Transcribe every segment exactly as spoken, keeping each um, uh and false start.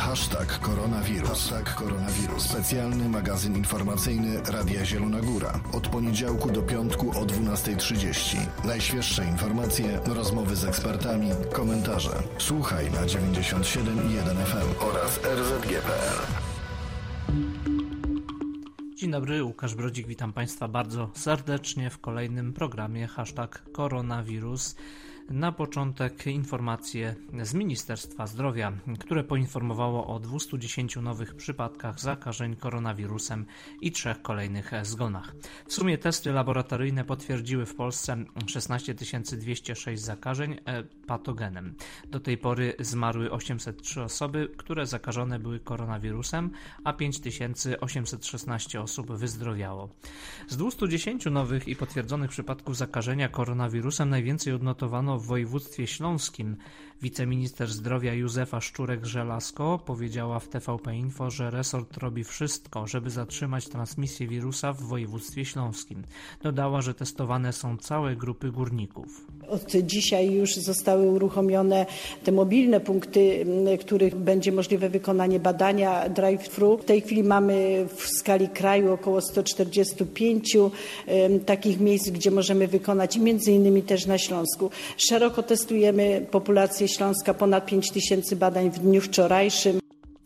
Hashtag koronawirus. Hashtag koronawirus. Specjalny magazyn informacyjny Radia Zielona Góra. Od poniedziałku do piątku o dwunasta trzydzieści. Najświeższe informacje, rozmowy z ekspertami, komentarze. Słuchaj na dziewięćdziesiąt siedem i jeden F M oraz R Z G kropka P L. Dzień dobry, Łukasz Brodzik, witam Państwa bardzo serdecznie w kolejnym programie Hashtag koronawirus. Na początek informacje z Ministerstwa Zdrowia, które poinformowało o dwieście dziesięć nowych przypadkach zakażeń koronawirusem i trzech kolejnych zgonach. W sumie testy laboratoryjne potwierdziły w Polsce szesnaście tysięcy dwieście sześć zakażeń patogenem. Do tej pory zmarły osiemset trzy osoby, które zakażone były koronawirusem, a pięć tysięcy osiemset szesnaście osób wyzdrowiało. Z dwieście dziesięć nowych i potwierdzonych przypadków zakażenia koronawirusem najwięcej odnotowano w województwie śląskim. Wiceminister zdrowia Józefa Szczurek-Żelazko powiedziała w T V P Info, że resort robi wszystko, żeby zatrzymać transmisję wirusa w województwie śląskim. Dodała, że testowane są całe grupy górników. Od dzisiaj już zostały uruchomione te mobilne punkty, w których będzie możliwe wykonanie badania drive-thru. W tej chwili mamy w skali kraju około sto czterdzieści pięć takich miejsc, gdzie możemy wykonać, między innymi też na Śląsku. Szeroko testujemy populację Śląska, ponad pięć tysięcy badań w dniu wczorajszym.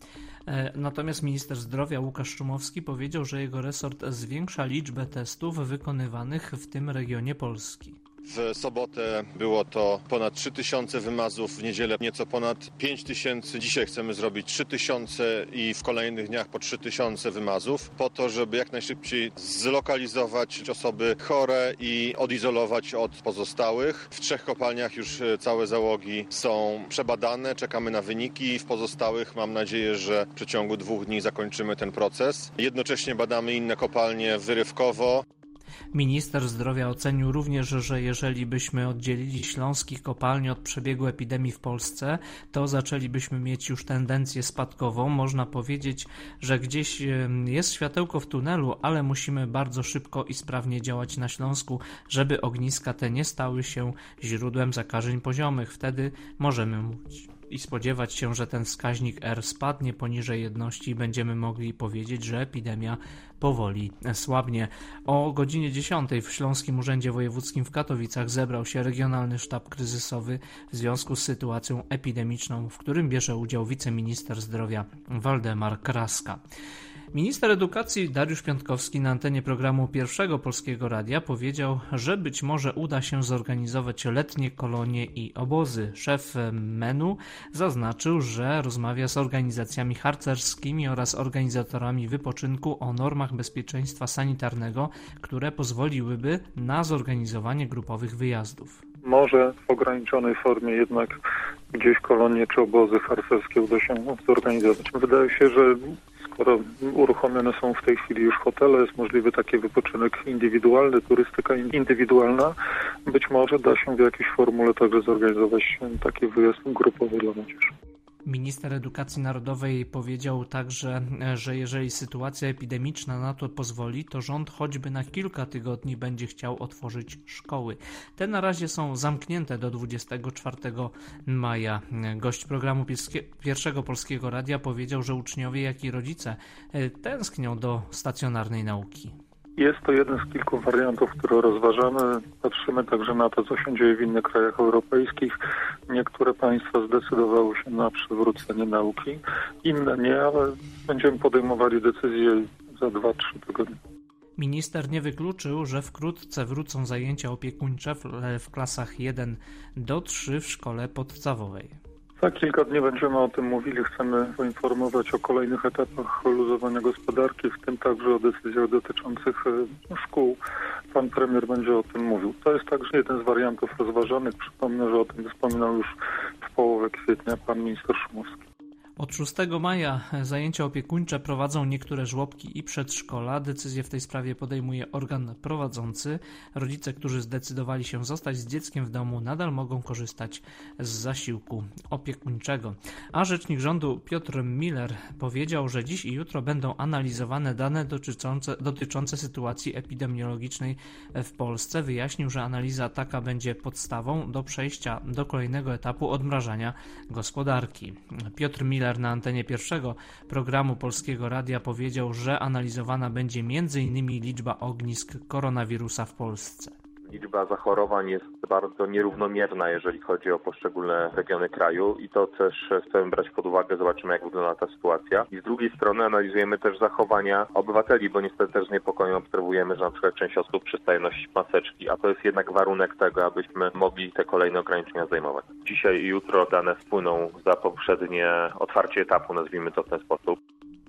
Natomiast minister zdrowia Łukasz Szumowski powiedział, że jego resort zwiększa liczbę testów wykonywanych w tym regionie Polski. W sobotę było to ponad trzy tysiące wymazów, w niedzielę nieco ponad pięć tysięcy. Dzisiaj chcemy zrobić trzy tysiące i w kolejnych dniach po trzy tysiące wymazów, po to, żeby jak najszybciej zlokalizować osoby chore i odizolować od pozostałych. W trzech kopalniach już całe załogi są przebadane, czekamy na wyniki. W pozostałych mam nadzieję, że w przeciągu dwóch dni zakończymy ten proces. Jednocześnie badamy inne kopalnie wyrywkowo. Minister zdrowia ocenił również, że jeżeli byśmy oddzielili śląskich kopalni od przebiegu epidemii w Polsce, to zaczęlibyśmy mieć już tendencję spadkową. Można powiedzieć, że gdzieś jest światełko w tunelu, ale musimy bardzo szybko i sprawnie działać na Śląsku, żeby ogniska te nie stały się źródłem zakażeń poziomych. Wtedy możemy mówić i spodziewać się, że ten wskaźnik R spadnie poniżej jedności i będziemy mogli powiedzieć, że epidemia powoli słabnie. O godzinie dziesiątej w Śląskim Urzędzie Wojewódzkim w Katowicach zebrał się Regionalny Sztab Kryzysowy w związku z sytuacją epidemiczną, w którym bierze udział wiceminister zdrowia Waldemar Kraska. Minister edukacji Dariusz Piontkowski na antenie programu Pierwszego Polskiego Radia powiedział, że być może uda się zorganizować letnie kolonie i obozy. Szef M E N-u zaznaczył, że rozmawia z organizacjami harcerskimi oraz organizatorami wypoczynku o normach bezpieczeństwa sanitarnego, które pozwoliłyby na zorganizowanie grupowych wyjazdów. Może w ograniczonej formie jednak gdzieś kolonie czy obozy harcerskie uda się zorganizować. Wydaje się, że skoro uruchomione są w tej chwili już hotele, jest możliwy taki wypoczynek indywidualny, turystyka indywidualna, być może da się w jakiejś formule także zorganizować taki wyjazd grupowy dla młodzieży. Minister Edukacji Narodowej powiedział także, że jeżeli sytuacja epidemiczna na to pozwoli, to rząd choćby na kilka tygodni będzie chciał otworzyć szkoły. Te na razie są zamknięte do dwudziestego czwartego maja. Gość programu Pierwszego Polskiego Radia powiedział, że uczniowie, jak i rodzice tęsknią do stacjonarnej nauki. Jest to jeden z kilku wariantów, które rozważamy. Patrzymy także na to, co się dzieje w innych krajach europejskich. Niektóre państwa zdecydowały się na przywrócenie nauki, inne nie, ale będziemy podejmowali decyzje za dwa trzy tygodnie. Minister nie wykluczył, że wkrótce wrócą zajęcia opiekuńcze w, w klasach jeden do trzech w szkole podstawowej. Za kilka dni będziemy o tym mówili. Chcemy poinformować o kolejnych etapach luzowania gospodarki, w tym także o decyzjach dotyczących szkół. Pan premier będzie o tym mówił. To jest także jeden z wariantów rozważanych. Przypomnę, że o tym wspominał już w połowie kwietnia pan minister Szumowski. Od szóstego maja zajęcia opiekuńcze prowadzą niektóre żłobki i przedszkola. Decyzję w tej sprawie podejmuje organ prowadzący. Rodzice, którzy zdecydowali się zostać z dzieckiem w domu, nadal mogą korzystać z zasiłku opiekuńczego. A rzecznik rządu Piotr Miller powiedział, że dziś i jutro będą analizowane dane dotyczące, dotyczące sytuacji epidemiologicznej w Polsce. Wyjaśnił, że analiza taka będzie podstawą do przejścia do kolejnego etapu odmrażania gospodarki. Piotr Miller Miller na antenie pierwszego programu Polskiego Radia powiedział, że analizowana będzie między innymi liczba ognisk koronawirusa w Polsce. Liczba zachorowań jest bardzo nierównomierna, jeżeli chodzi o poszczególne regiony kraju i to też chcemy brać pod uwagę, zobaczymy jak wygląda ta sytuacja. I z drugiej strony analizujemy też zachowania obywateli, bo niestety też z niepokojem obserwujemy, że na przykład część osób przestaje nosić maseczki, a to jest jednak warunek tego, abyśmy mogli te kolejne ograniczenia zdejmować. Dzisiaj i jutro dane wpłyną za poprzednie otwarcie etapu, nazwijmy to w ten sposób.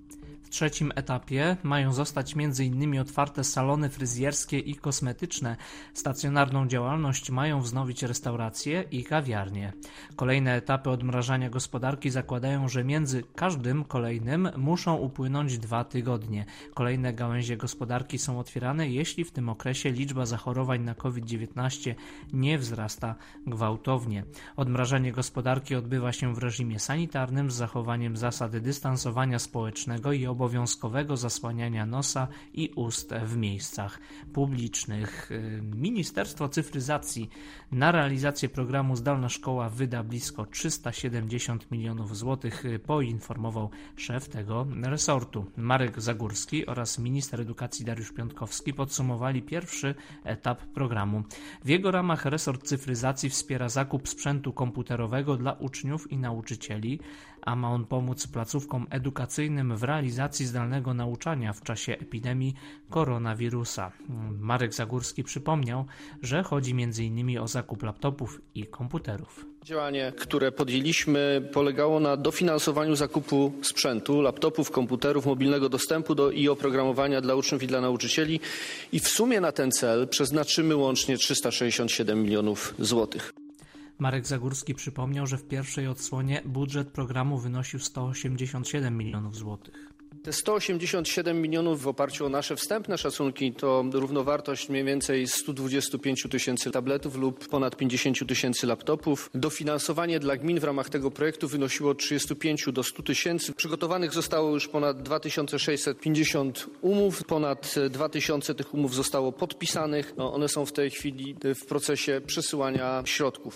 W trzecim etapie mają zostać między innymi otwarte salony fryzjerskie i kosmetyczne. Stacjonarną działalność mają wznowić restauracje i kawiarnie. Kolejne etapy odmrażania gospodarki zakładają, że między każdym kolejnym muszą upłynąć dwa tygodnie. Kolejne gałęzie gospodarki są otwierane, jeśli w tym okresie liczba zachorowań na COVID dziewiętnaście nie wzrasta gwałtownie. Odmrażanie gospodarki odbywa się w reżimie sanitarnym z zachowaniem zasad dystansowania społecznego i obowiązkowego zasłaniania nosa i ust w miejscach publicznych. Ministerstwo Cyfryzacji na realizację programu Zdalna Szkoła wyda blisko trzysta siedemdziesiąt milionów złotych, poinformował szef tego resortu. Marek Zagórski oraz minister edukacji Dariusz Piontkowski podsumowali pierwszy etap programu. W jego ramach resort cyfryzacji wspiera zakup sprzętu komputerowego dla uczniów i nauczycieli, a ma on pomóc placówkom edukacyjnym w realizacji zdalnego nauczania w czasie epidemii koronawirusa. Marek Zagórski przypomniał, że chodzi między innymi o zakup laptopów i komputerów. Działanie, które podjęliśmy, polegało na dofinansowaniu zakupu sprzętu, laptopów, komputerów, mobilnego dostępu do i oprogramowania dla uczniów i dla nauczycieli i w sumie na ten cel przeznaczymy łącznie trzysta sześćdziesiąt siedem milionów złotych. Marek Zagórski przypomniał, że w pierwszej odsłonie budżet programu wynosił sto osiemdziesiąt siedem milionów złotych. Te sto osiemdziesiąt siedem milionów w oparciu o nasze wstępne szacunki to równowartość mniej więcej stu dwudziestu pięciu tysięcy tabletów lub ponad pięćdziesięciu tysięcy laptopów. Dofinansowanie dla gmin w ramach tego projektu wynosiło od trzydziestu pięciu do stu tysięcy. Przygotowanych zostało już ponad dwa tysiące sześćset pięćdziesiąt umów. Ponad dwa tysiące tych umów zostało podpisanych. No, one są w tej chwili w procesie przesyłania środków.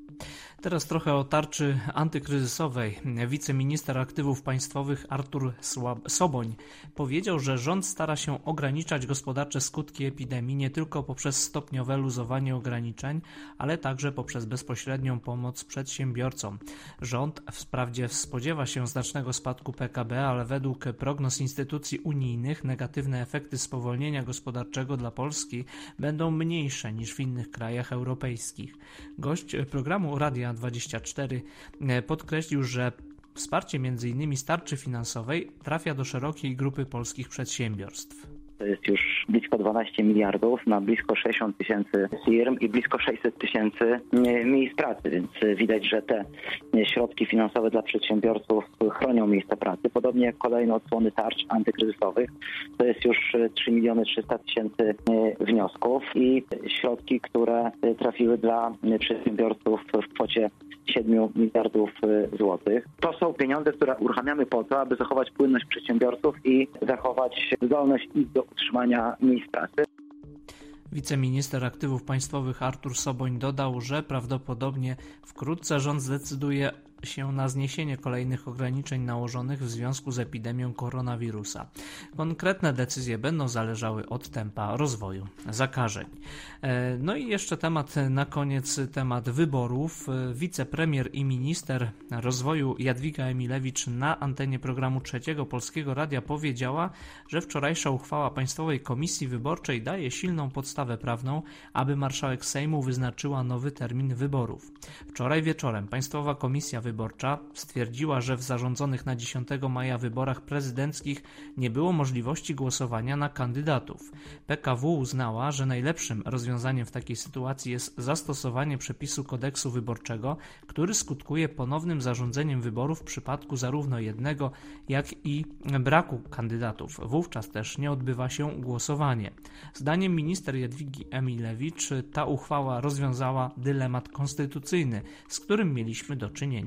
Teraz trochę o tarczy antykryzysowej. Wiceminister aktywów państwowych Artur Soboń powiedział, że rząd stara się ograniczać gospodarcze skutki epidemii nie tylko poprzez stopniowe luzowanie ograniczeń, ale także poprzez bezpośrednią pomoc przedsiębiorcom. Rząd wprawdzie spodziewa się znacznego spadku P K B, ale według prognoz instytucji unijnych negatywne efekty spowolnienia gospodarczego dla Polski będą mniejsze niż w innych krajach europejskich. Gość programu Radia dwadzieścia cztery podkreślił, że wsparcie między innymi z tarczy finansowej trafia do szerokiej grupy polskich przedsiębiorstw. To jest już blisko dwanaście miliardów na blisko sześćdziesiąt tysięcy firm i blisko sześćset tysięcy miejsc pracy, więc widać, że te środki finansowe dla przedsiębiorców chronią miejsca pracy. Podobnie jak kolejne odsłony tarcz antykryzysowych, to jest już trzy miliony trzysta tysięcy wniosków i środki, które trafiły dla przedsiębiorców w kwocie siedmiu miliardów złotych. To są pieniądze, które uruchamiamy po to, aby zachować płynność przedsiębiorców i zachować zdolność ich do utrzymania miejsc pracy. Wiceminister aktywów państwowych Artur Soboń dodał, że prawdopodobnie wkrótce rząd zdecyduje się na zniesienie kolejnych ograniczeń nałożonych w związku z epidemią koronawirusa. Konkretne decyzje będą zależały od tempa rozwoju zakażeń. No i jeszcze temat na koniec, temat wyborów. Wicepremier i minister rozwoju Jadwiga Emilewicz na antenie programu Trzeciego Polskiego Radia powiedziała, że wczorajsza uchwała Państwowej Komisji Wyborczej daje silną podstawę prawną, aby marszałek Sejmu wyznaczyła nowy termin wyborów. Wczoraj wieczorem Państwowa Komisja Wyborcza stwierdziła, że w zarządzonych na dziesiątego maja wyborach prezydenckich nie było możliwości głosowania na kandydatów. P K W uznała, że najlepszym rozwiązaniem w takiej sytuacji jest zastosowanie przepisu kodeksu wyborczego, który skutkuje ponownym zarządzeniem wyborów w przypadku zarówno jednego, jak i braku kandydatów. Wówczas też nie odbywa się głosowanie. Zdaniem minister Jadwigi Emilewicz ta uchwała rozwiązała dylemat konstytucyjny, z którym mieliśmy do czynienia.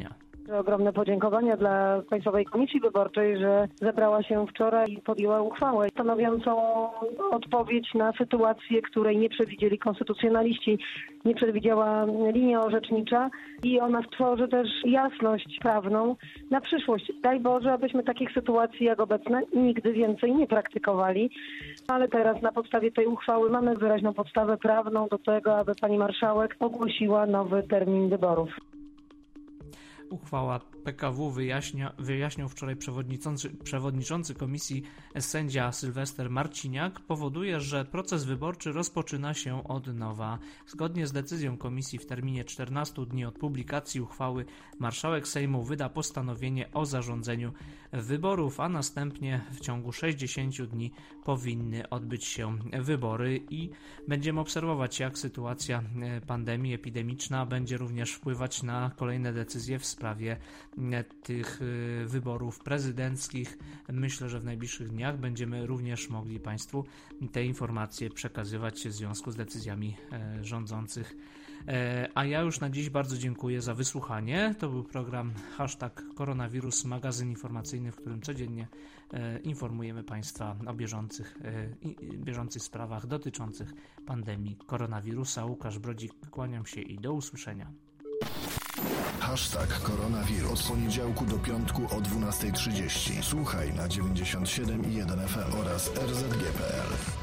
Ogromne podziękowania dla Państwowej Komisji Wyborczej, że zebrała się wczoraj i podjęła uchwałę stanowiącą odpowiedź na sytuację, której nie przewidzieli konstytucjonaliści, nie przewidziała linia orzecznicza i ona stworzy też jasność prawną na przyszłość. Daj Boże, abyśmy takich sytuacji jak obecne nigdy więcej nie praktykowali, ale teraz na podstawie tej uchwały mamy wyraźną podstawę prawną do tego, aby pani marszałek ogłosiła nowy termin wyborów. Uchwała P K W wyjaśnia, wyjaśniał wczoraj przewodniczący, przewodniczący komisji sędzia Sylwester Marciniak, powoduje, że proces wyborczy rozpoczyna się od nowa. Zgodnie z decyzją komisji w terminie czternastu dni od publikacji uchwały marszałek Sejmu wyda postanowienie o zarządzeniu wyborów, a następnie w ciągu sześćdziesięciu dni powinny odbyć się wybory i będziemy obserwować, jak sytuacja pandemii epidemiczna będzie również wpływać na kolejne decyzje w sprawie tych wyborów prezydenckich. Myślę, że w najbliższych dniach będziemy również mogli Państwu te informacje przekazywać w związku z decyzjami rządzących. A ja już na dziś bardzo dziękuję za wysłuchanie. To był program hashtag koronawirus, magazyn informacyjny, w którym codziennie informujemy Państwa o bieżących, bieżących sprawach dotyczących pandemii koronawirusa. Łukasz Brodzik, kłaniam się i do usłyszenia. Hashtag koronawirus. Od poniedziałku do piątku o dwunastej trzydzieści. Słuchaj na dziewięćdziesiąt siedem i jeden F M oraz R Z G kropka P L.